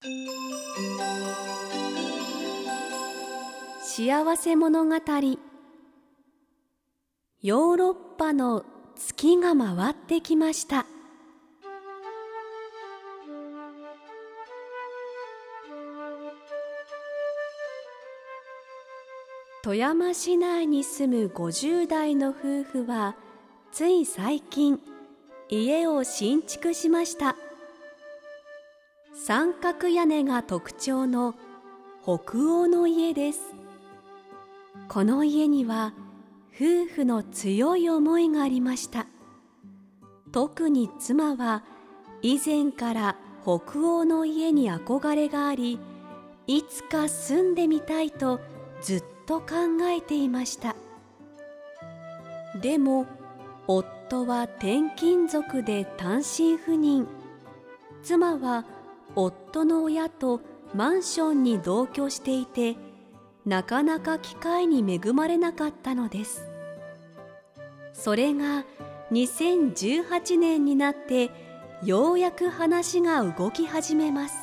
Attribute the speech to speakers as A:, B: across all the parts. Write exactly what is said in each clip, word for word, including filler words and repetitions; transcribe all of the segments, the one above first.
A: 幸せ物語。ヨーロッパの月が回ってきました。富山市内に住むごじゅう代の夫婦はつい最近家を新築しました。三角屋根が特徴の北欧の家です。この家には夫婦の強い思いがありました。特に妻は以前から北欧の家に憧れがあり、いつか住んでみたいとずっと考えていました。でも夫は転勤族で単身赴任、妻は夫の親とマンションに同居していて、なかなか機会に恵まれなかったのです。それがにせんじゅうはちねんになってようやく話が動き始めます。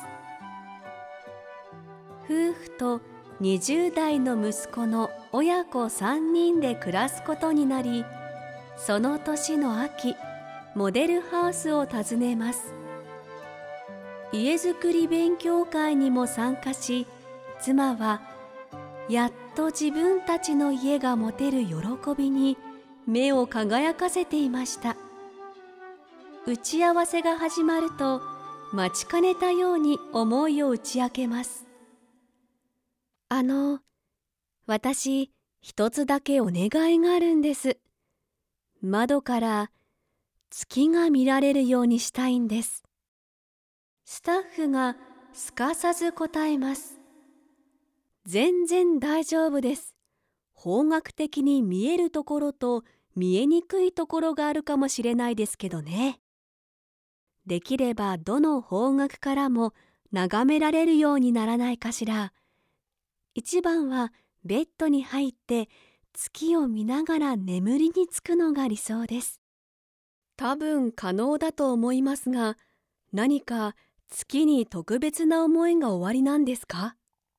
A: 夫婦とにじゅう代の息子の親子さんにんで暮らすことになり、その年の秋、モデルハウスを訪ねます。家づくり勉強会にも参加し、妻はやっと自分たちの家が持てる喜びに目を輝かせていました。打ち合わせが始まると、待ちかねたように思いを打ち明けます。あの、私、一つだけお願いがあるんです。窓から月が見られるようにしたいんです。スタッフがすかさず答えます。全然大丈夫です。方角的に見えるところと見えにくいところがあるかもしれないですけどね。できればどの方角からも眺められるようにならないかしら。一番はベッドに入って月を見ながら眠りにつくのが理想です。多分可能だと思いますが、何か月に特別な思いがおありなんですか？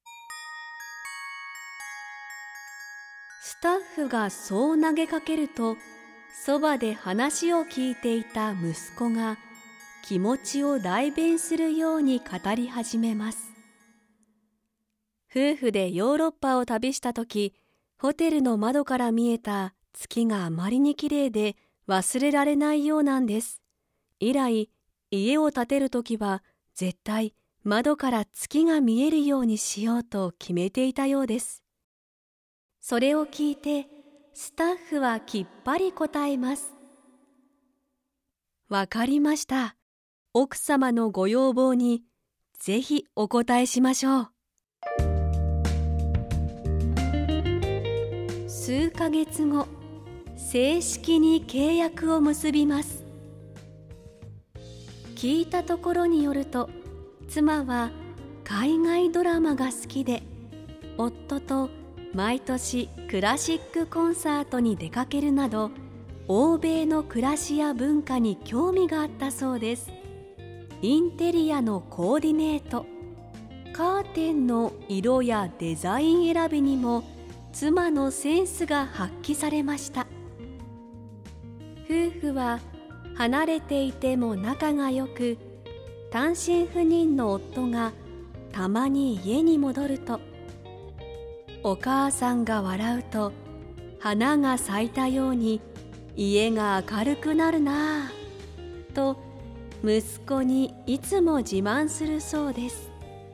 A: スタッフがそう投げかけると、そばで話を聞いていた息子が気持ちを代弁するように語り始めます。夫婦でヨーロッパを旅したとき、ホテルの窓から見えた月があまりに綺麗で忘れられないようなんです。以来、家を建てるときは絶対窓から月が見えるようにしようと決めていたようです。それを聞いて、スタッフはきっぱり答えます。わかりました。奥様のご要望にぜひお答えしましょう。数ヶ月後、正式に契約を結びます。聞いたところによると、妻は海外ドラマが好きで、夫と毎年クラシックコンサートに出かけるなど、欧米の暮らしや文化に興味があったそうです。インテリアのコーディネート、カーテンの色やデザイン選びにも妻のセンスが発揮されました。夫婦は離れていても仲が良く、単身赴任の夫がたまに家に戻ると、お母さんが笑うと花が咲いたように家が明るくなるなぁと息子にいつも自慢するそうです。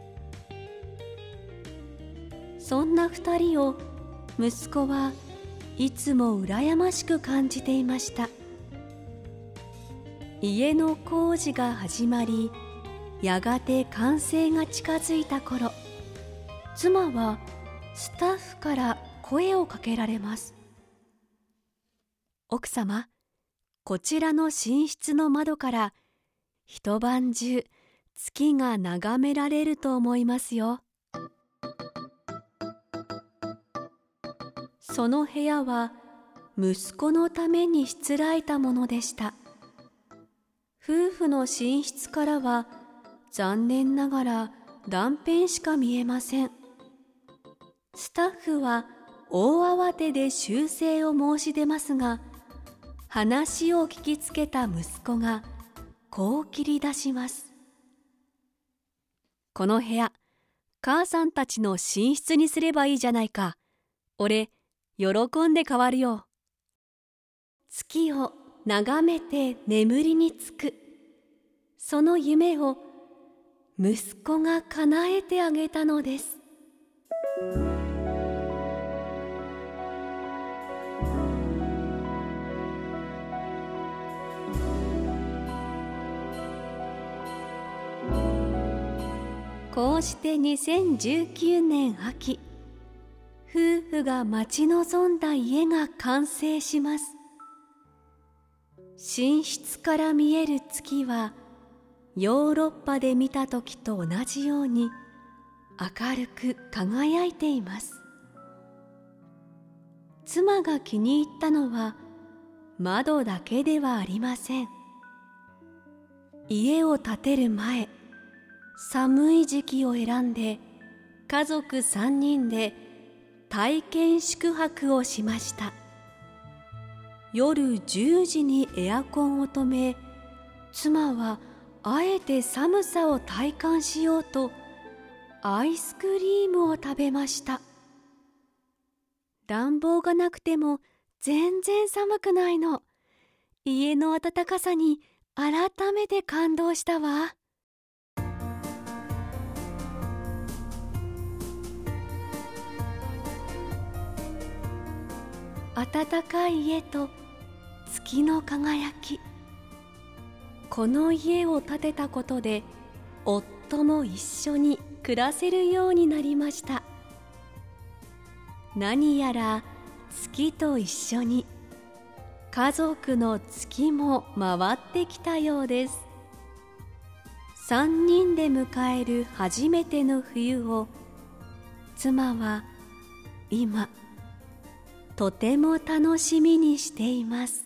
A: そんな二人を息子はいつも羨ましく感じていました。家の工事が始まり、やがて完成が近づいた頃、妻はスタッフから声をかけられます。奥様、こちらの寝室の窓から一晩中月が眺められると思いますよ。その部屋は息子のためにしつらえたものでした。夫婦の寝室からは残念ながら断片しか見えません。スタッフは大慌てで修正を申し出ますが、話を聞きつけた息子がこう切り出します。この部屋、母さんたちの寝室にすればいいじゃないか。俺、喜んで変わるよ。月を眺めて眠りにつく。その夢を息子が叶えてあげたのです。こうしてにせんじゅうきゅうねん秋、夫婦が待ち望んだ家が完成します。寝室から見える月は、ヨーロッパで見た時と同じように明るく輝いています。妻が気に入ったのは窓だけではありません。家を建てる前、寒い時期を選んで家族さんにんで体験宿泊をしました。夜じゅうじにエアコンを止め、妻はあえて寒さを体感しようとアイスクリームを食べました。暖房がなくても全然寒くないの。家の暖かさに改めて感動したわ。暖かい家と月の輝き。この家を建てたことで、夫も一緒に暮らせるようになりました。何やら月と一緒に家族の月も回ってきたようです。三人で迎える初めての冬を、妻は今とても楽しみにしています。